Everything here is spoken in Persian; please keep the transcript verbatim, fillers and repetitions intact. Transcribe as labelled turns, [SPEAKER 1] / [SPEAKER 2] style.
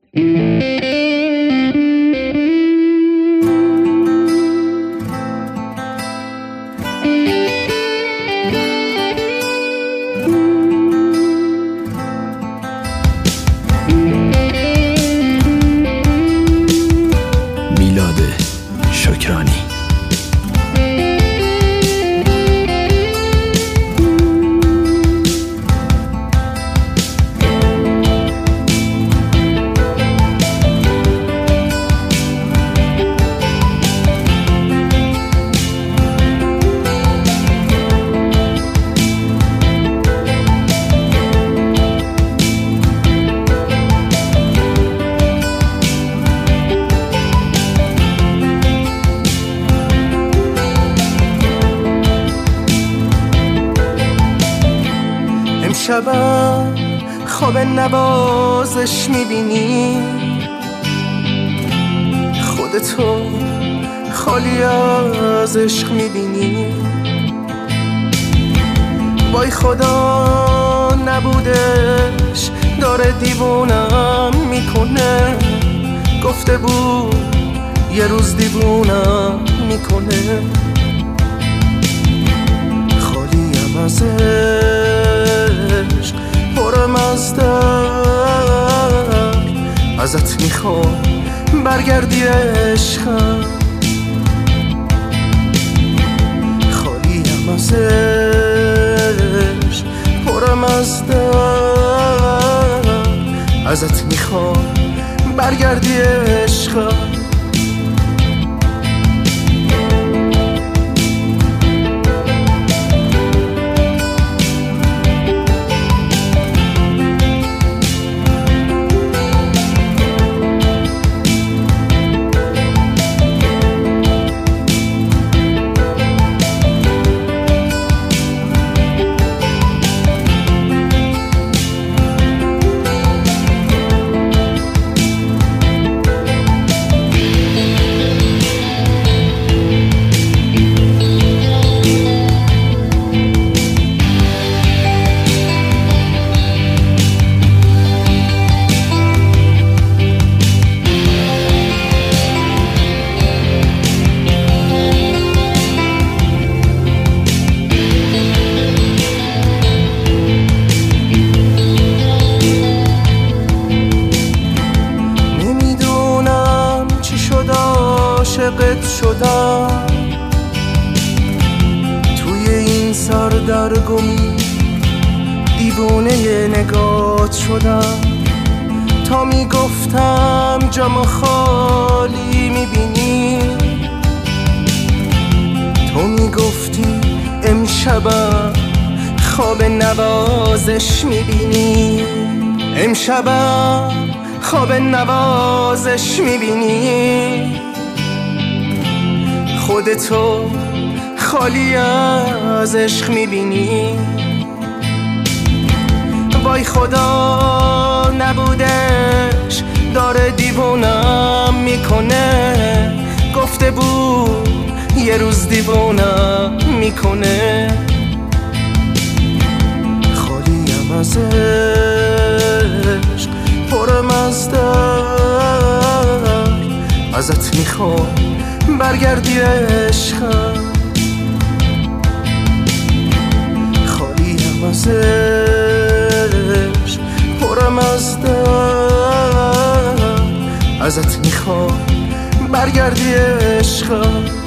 [SPEAKER 1] میلاد شکرانی.
[SPEAKER 2] امشبم خواب نوازش میبینی، خودتو خالی از عشق میبینی. وای خدا نبودش داره دیوونم میکنه، گفته بود یه روز دیوونم میکنه. خالیم از عشق پرم از درد، ازت میخوام برگردی عشقم. خالیم از عشق پرم از درد، ازت میخوام برگردی عشقم. عاشقت شدم، توی این سردرگمی دیوونه نگات شدم. تا میگفتم جام خالی میبینی، تو میگفتی امشبم خواب نوازش میبینی. امشبم خواب نوازش میبینی، خودتو خالی از عشق میبینی. وای خدا نبودش داره دیوونم میکنه، گفته بود یه روز دیوونم میکنه. خالیم از عشق پرم از درد، ازت میخوام برگردی عشقم. خالیم از عشق پرم از درد، ازت میخوام برگردی عشقم.